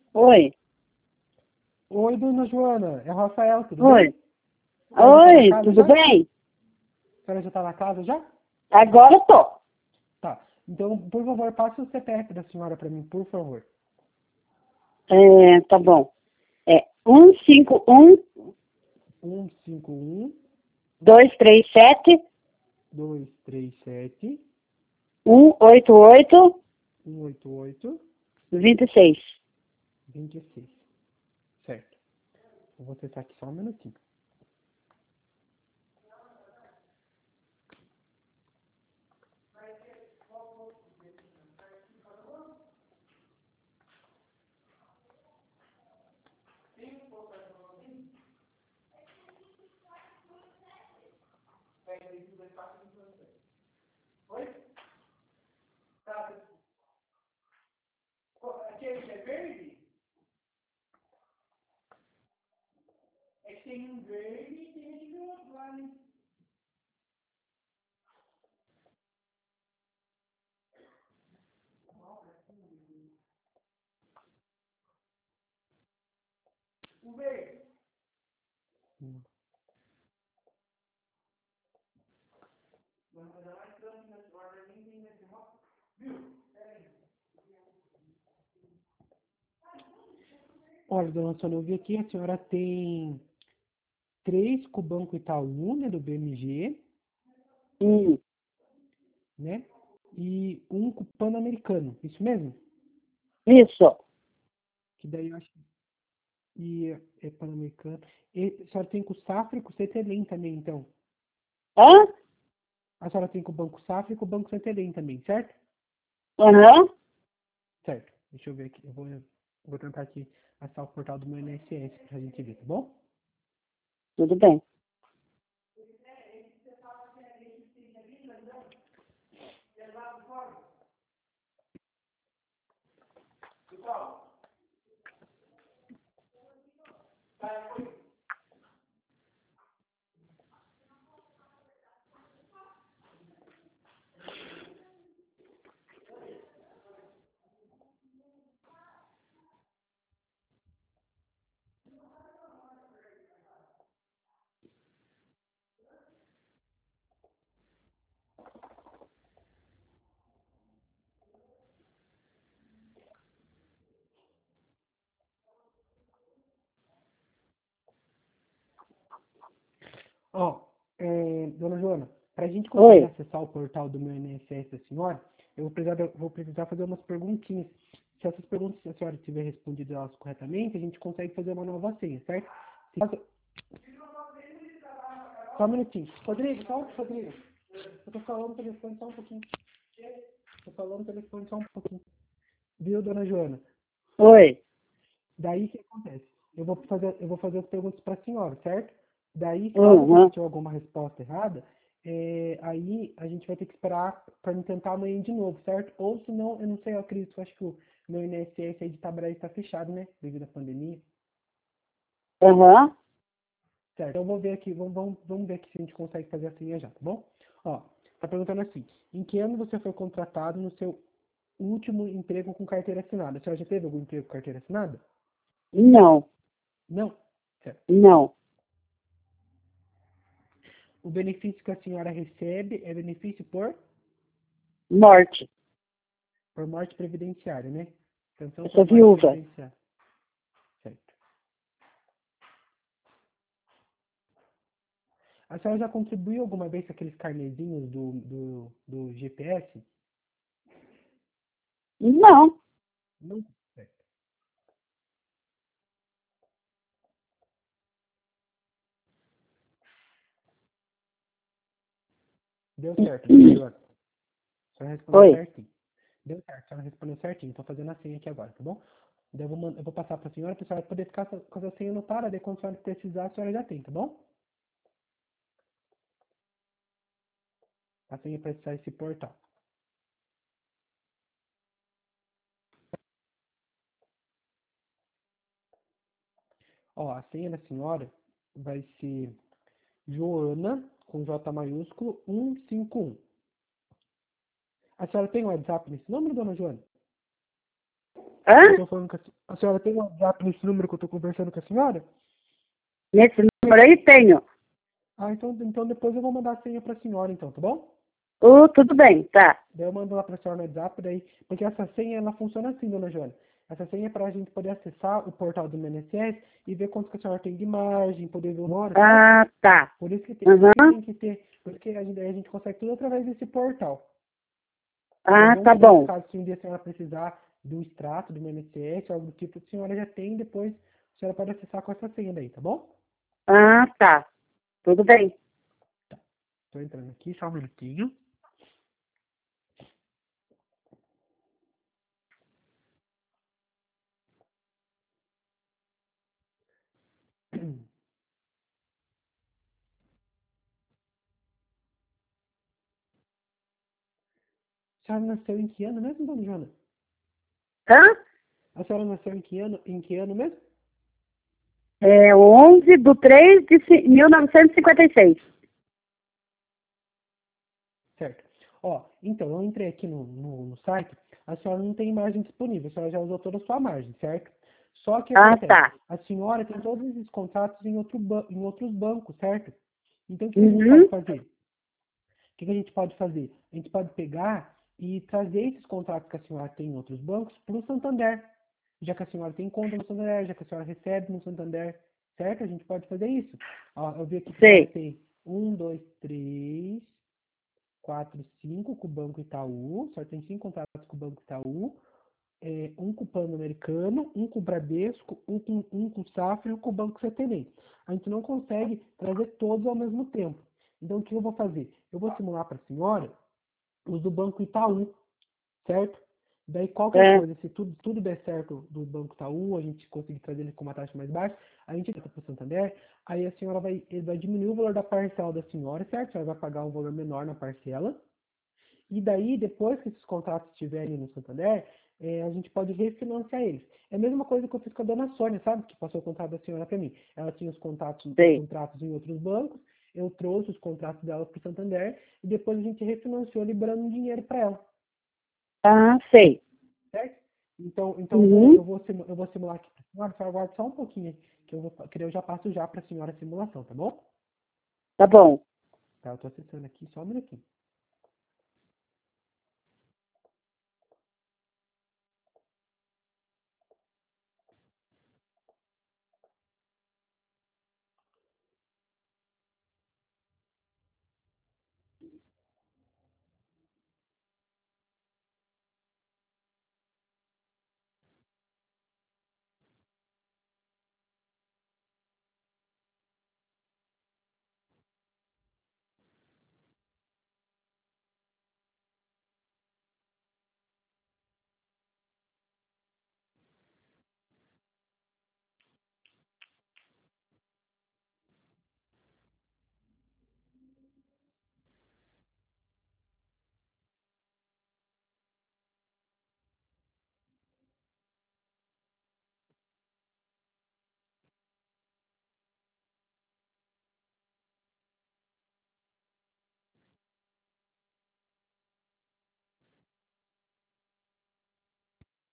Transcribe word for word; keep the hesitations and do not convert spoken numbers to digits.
Oi. Oi, dona Joana, é o Rafael, tudo Oi. bem? A senhora já tá na Oi, casa tudo já? bem? A senhora já tá na casa já? Agora tô. Tá. Então, por favor, passe o C P F da senhora para mim, por favor. É, tá bom. É um cinco um, um cinco um, dois três sete, dois três sete, um oito oito, um oito oito, vinte e seis. dois seis. Certo. Eu vou testar aqui só um minutinho. Aquele é verde? É que tem um verde e tem aquele outro lá, né? O verde. Hum. Olha, dona Sônia, eu vi aqui, a senhora tem três com o Banco Itaú, né, do B M G, Hum, né? E um com o Pan-Americano, isso mesmo? isso. Que daí eu acho que e é é Pan-Americano. E a senhora tem com o Safra e com o Cetelem também, então. Hã? A senhora tem com o Banco Safra e com o Banco Cetelem também, certo? Aham. Certo. Deixa eu ver aqui. Eu vou, eu vou tentar aqui acessar o portal do meu I N S S pra gente ver, tá bom? Tudo bem. Ó, é, dona Joana, para a gente conseguir Oi. acessar o portal do meu I N S S da senhora, eu vou precisar, eu vou precisar fazer umas perguntinhas. Se essas perguntas, se a senhora tiver respondido elas corretamente, a gente consegue fazer uma nova senha, certo? Se caso- Só um minutinho. Rodrigo, só, Rodrigo. Eu tô falando no telefone só um pouquinho. Tô falando no telefone só um pouquinho. Viu, dona Joana? Oi. Daí o que acontece? Eu vou fazer, eu vou fazer as perguntas para a senhora, certo? Daí, caso você Uhum. tiver alguma resposta errada, é, aí a gente vai ter que esperar para me tentar amanhã de novo, certo? Ou se não, eu não sei, eu acredito, eu acho que o meu I N S S aí de Itabraí está fechado, né? Devido à pandemia. Aham. Certo, então eu vou ver aqui, vamos, vamos, vamos ver aqui se a gente consegue fazer assim já, tá bom? Ó, tá perguntando assim, em que ano você foi contratado no seu último emprego com carteira assinada? A senhora já teve algum emprego com carteira assinada? Não. Não? Certo. Não. O benefício que a senhora recebe é benefício por, Morte. por morte previdenciária, né? Pensão Eu por sou morte viúva. previdenciária. Certo. A senhora já contribuiu alguma vez com aqueles carnezinhos do, do, do G P S? Não. Não. Certo. Deu certo, dona Joana. A senhora respondeu Oi. certinho. Deu certo, a senhora respondeu certinho. Estou fazendo a senha aqui agora, tá bom? Daí eu vou, man- eu vou passar para a senhora, para a senhora poder ficar com com essa senha anotada, daí quando a senhora precisar, a senhora já tem, tá bom? A senha para acessar esse portal. Ó, a senha da senhora vai ser Joana, com J maiúsculo, cento e cinquenta e um. A senhora tem um WhatsApp nesse número, dona Joana? Hã? Eu tô falando com a, se- a senhora tem um WhatsApp nesse número que eu tô conversando com a senhora? Nesse número aí tenho. Ah, então, então depois eu vou mandar a senha pra senhora, então, tá bom? Oh, tudo bem, tá. Daí eu mando lá pra senhora no WhatsApp, daí, porque essa senha, ela funciona assim, dona Joana. Essa senha é pra gente poder acessar o portal do I N S S e ver quanto que a senhora tem de margem, poder ver o hora, certo? Ah, tá. Por isso que tem, por isso que, Uhum. tem que ter, porque a gente, a gente consegue tudo através desse portal. Mas Ah, vamos tá supor que bom. caso se um dia a senhora precisar do extrato do I N S S, algo do tipo, a senhora já tem, depois a senhora pode acessar com essa senha daí, tá bom? Ah, tá. Tudo bem. Tô entrando aqui, só um minutinho. A senhora nasceu em que ano mesmo, dona Joana? Hã? A senhora nasceu em que ano, em que ano mesmo? É onze de três de ci- mil novecentos e cinquenta e seis. Certo. Ó, então, eu entrei aqui no, no, no site, a senhora não tem margem disponível, a senhora já usou toda a sua margem, certo? Só que Ah, acontece, tá. a senhora tem todos esses contratos em, outro ban- em outros bancos, certo? Então, o que a gente pode Uhum. fazer? O que que a gente pode fazer? A gente pode pegar e trazer esses contratos que a senhora tem em outros bancos para o Santander, já que a senhora tem conta no Santander, já que a senhora recebe no Santander, certo? A gente pode fazer isso. Ó, eu vi aqui que a senhora Sei. tem um, dois, três, quatro, cinco com o Banco Itaú, só tem cinco contratos com o Banco Itaú, é, um com o Plano Americano, um com o Bradesco, um com, um com o Safra e um com o Banco C T B. A gente não consegue trazer todos ao mesmo tempo. Então, o que eu vou fazer? Eu vou simular para a senhora os do Banco Itaú, certo? Daí, qualquer É. coisa, se tudo, tudo der certo do Banco Itaú, a gente conseguir trazer ele com uma taxa mais baixa, a gente entra para o Santander, aí a senhora vai, ele vai diminuir o valor da parcela da senhora, certo? A senhora vai pagar um valor menor na parcela, e daí, depois que esses contratos estiverem no Santander, eh, a gente pode refinanciar eles. É a mesma coisa que eu fiz com a dona Sônia, sabe? Que passou o contrato da senhora para mim. Ela tinha os contratos, os Sei. contratos em outros bancos, eu trouxe os contratos dela para o Santander, e depois a gente refinanciou liberando um dinheiro para ela, Ah, sei. certo? Então, então eu, vou, Uhum. eu, vou, simu- eu vou simular aqui para a senhora, só aguarde só um pouquinho, que eu, vou, que eu já passo já para a senhora a simulação, tá bom? Tá bom. Tá, eu estou acessando aqui só um minutinho.